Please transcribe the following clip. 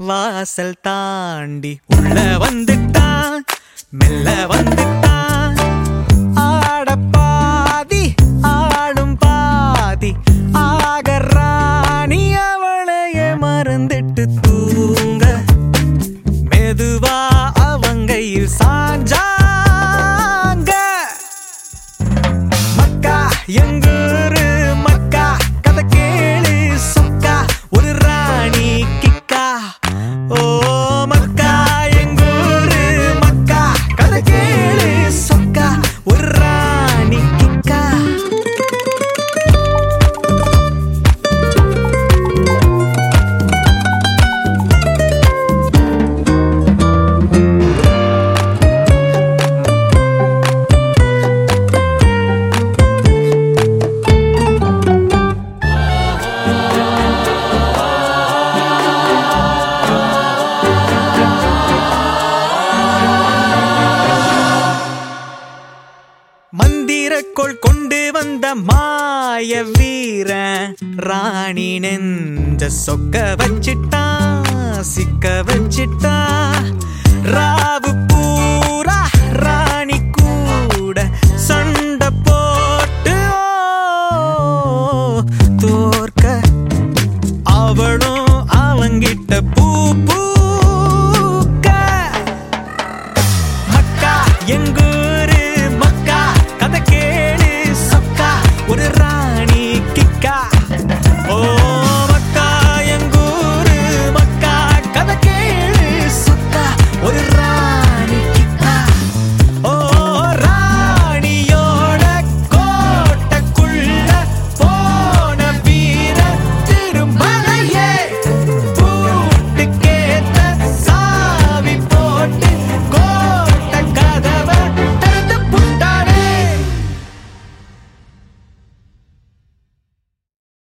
வாசல் தாண்டி உள்ள வந்துட்டான், மெல்ல வந்துட்டான். ஆட பாதி ஆளும் பாதி ஆக ராணி அவளையே மறந்துட்டு தூங்க மெதுவா அவங்கையில் சாஞ்சாங்க. மக்கா எங்கூரு மக்கா கதை கேளு சொக்கா ஒரு ராணி கிக்கா. ஓ மக்கா எங்கூரு மக்கா கதை கேளு சொக்கா ஒரு ராணி கிக்கா. மந்திரக்கோள் கொண்டு வந்த மாய வீரன் ராணி நெஞ்ச சொக்க வச்சிட்டான், சிக்க வச்சிட்டான்.